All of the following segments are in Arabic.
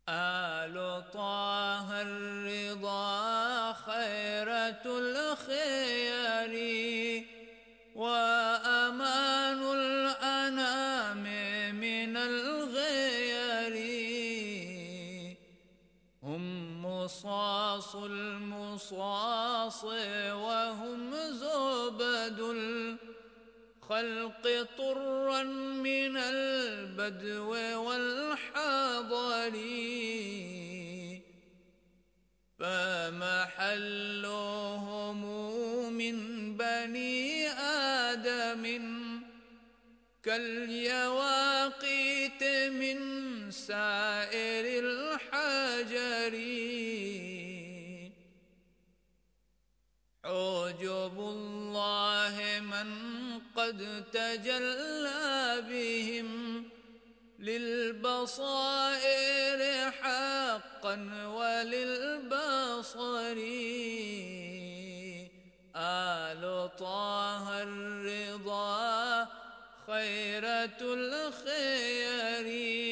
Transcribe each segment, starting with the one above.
آل طه الرضا خيرة الخيار وأمان الأنام من الغيار. هم مصاص المصاص وهم زبد الخلق طرا من البدو والحضر. فمحلهم من بني آدم كاليواقيت من سائر الحجر. عجب الله من قد تجلى بهم للبصائر حقا وللبصر. آل طه الرضا خيرة الخيار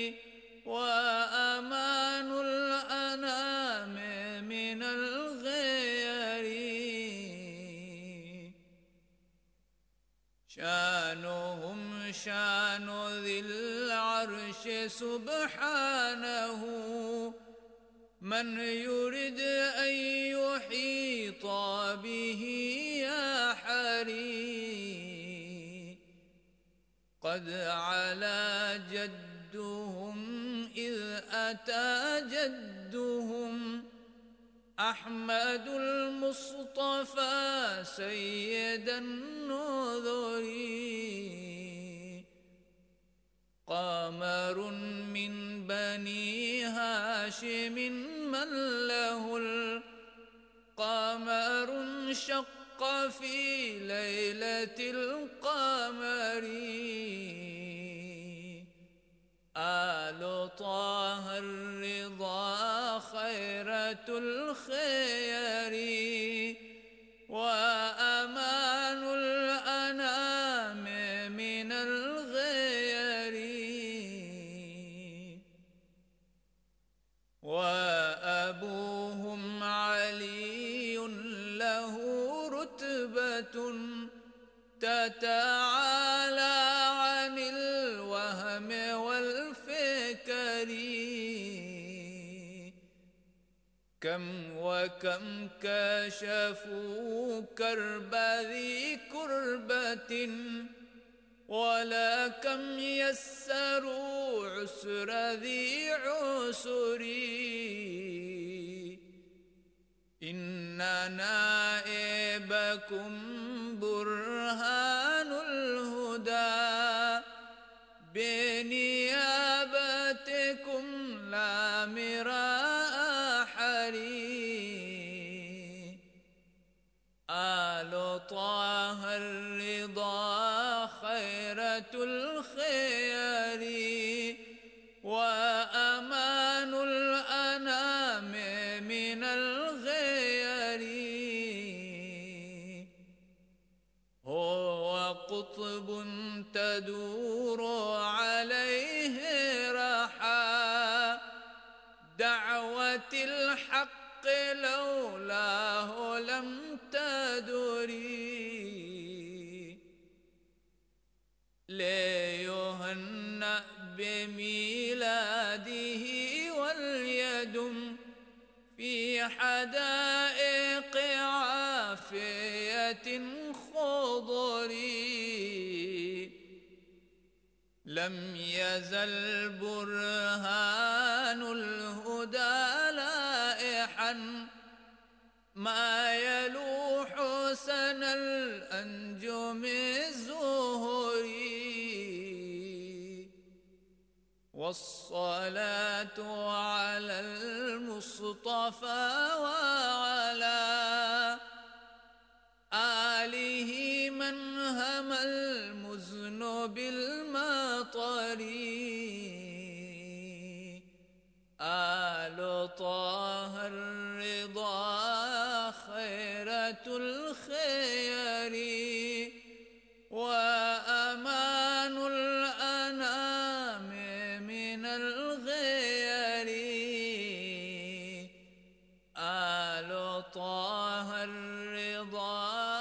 وأمان الأنام من الغيار. شانهم شان ذي العرش سبحانه من يرد أن يحيط به يحري. قد علا جدهم إذ أتى جدهم أحمد المصطفى سيد النذر. قمر من بني هاشم من له القمر شق في ليلة القمر. آل طه الرضا خيرة الخيار وأمان الأنام من الغير. وأبوهم علي له رتبة تتعالى عن الوهم والفكر. كم وكم كشفوا كرب ذي كربة ولا كم يسروا عسر ذي عسر. إن نائبكم برهان الهدى بنيابتكم لا مراء حري. آل طه الرضا خيرة الخيار وأمان الأنام من الغير. هو قطب تدور عليه رحى دعوة الحق لولاه لم تدري. ليهنأ بميلاده وليدم في حدائق عافية خضر. لم يزل برهان الهدى لائحا ما يلوح سن الأنجم الزهري. والصلاة على المصطفى وعلى آله من هم المزن بالمطر. آل طه الرضا خيرة الخيار وأمان الأنام من الغير. الله الرضا